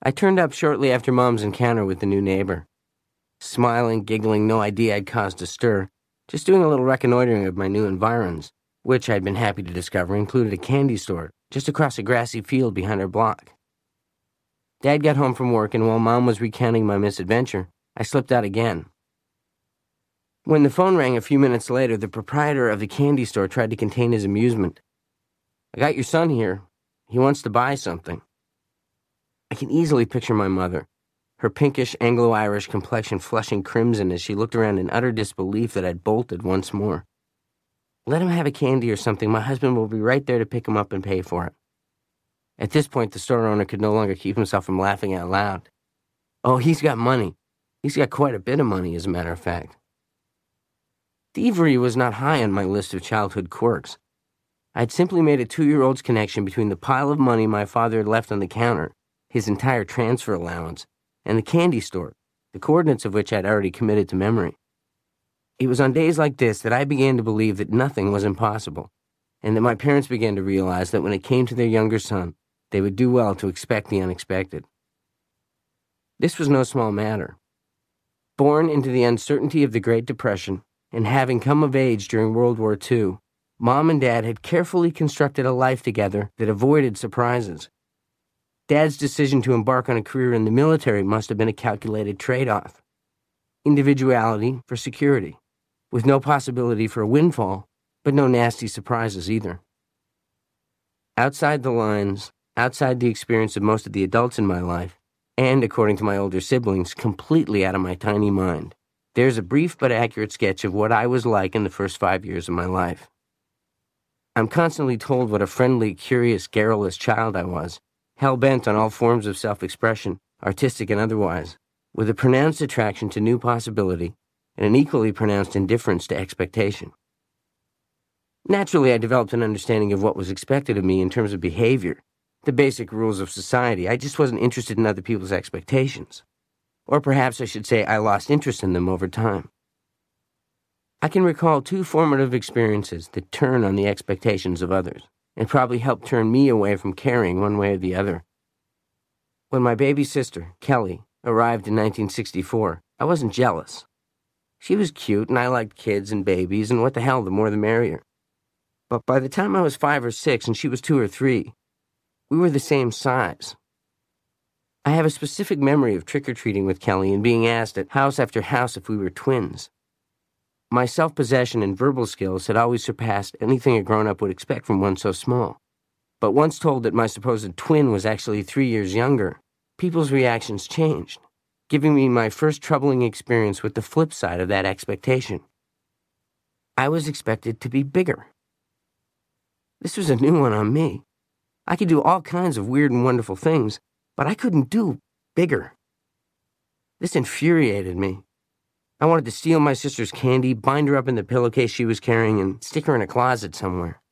I turned up shortly after Mom's encounter with the new neighbor. Smiling, giggling, no idea I'd caused a stir, just doing a little reconnoitering of my new environs, which I'd been happy to discover included a candy store just across a grassy field behind our block. Dad got home from work, and while Mom was recounting my misadventure, I slipped out again. When the phone rang a few minutes later, the proprietor of the candy store tried to contain his amusement. "I got your son here. He wants to buy something." I can easily picture my mother, her pinkish Anglo-Irish complexion flushing crimson as she looked around in utter disbelief that I'd bolted once more. "Let him have a candy or something. My husband will be right there to pick him up and pay for it." At this point, the store owner could no longer keep himself from laughing out loud. "Oh, he's got money. He's got quite a bit of money, as a matter of fact." Thievery was not high on my list of childhood quirks. I'd simply made a 2-year-old's connection between the pile of money my father had left on the counter, his entire transfer allowance, and the candy store, the coordinates of which I'd already committed to memory. It was on days like this that I began to believe that nothing was impossible, and that my parents began to realize that when it came to their younger son, they would do well to expect the unexpected. This was no small matter. Born into the uncertainty of the Great Depression, and having come of age during World War II, Mom and Dad had carefully constructed a life together that avoided surprises. Dad's decision to embark on a career in the military must have been a calculated trade-off. Individuality for security, with no possibility for a windfall, but no nasty surprises either. Outside the lines, outside the experience of most of the adults in my life, and, according to my older siblings, completely out of my tiny mind, there's a brief but accurate sketch of what I was like in the first 5 years of my life. I'm constantly told what a friendly, curious, garrulous child I was, hell-bent on all forms of self-expression, artistic and otherwise, with a pronounced attraction to new possibility and an equally pronounced indifference to expectation. Naturally, I developed an understanding of what was expected of me in terms of behavior, the basic rules of society. I just wasn't interested in other people's expectations. Or perhaps I should say I lost interest in them over time. I can recall 2 formative experiences that turn on the expectations of others, and probably helped turn me away from caring one way or the other. When my baby sister, Kelly, arrived in 1964, I wasn't jealous. She was cute, and I liked kids and babies, and what the hell, the more the merrier. But by the time I was 5 or 6 and she was 2 or 3, we were the same size. I have a specific memory of trick-or-treating with Kelly and being asked at house after house if we were twins. My self-possession and verbal skills had always surpassed anything a grown-up would expect from one so small. But once told that my supposed twin was actually 3 years younger, people's reactions changed, giving me my first troubling experience with the flip side of that expectation. I was expected to be bigger. This was a new one on me. I could do all kinds of weird and wonderful things, but I couldn't do bigger. This infuriated me. I wanted to steal my sister's candy, bind her up in the pillowcase she was carrying, and stick her in a closet somewhere.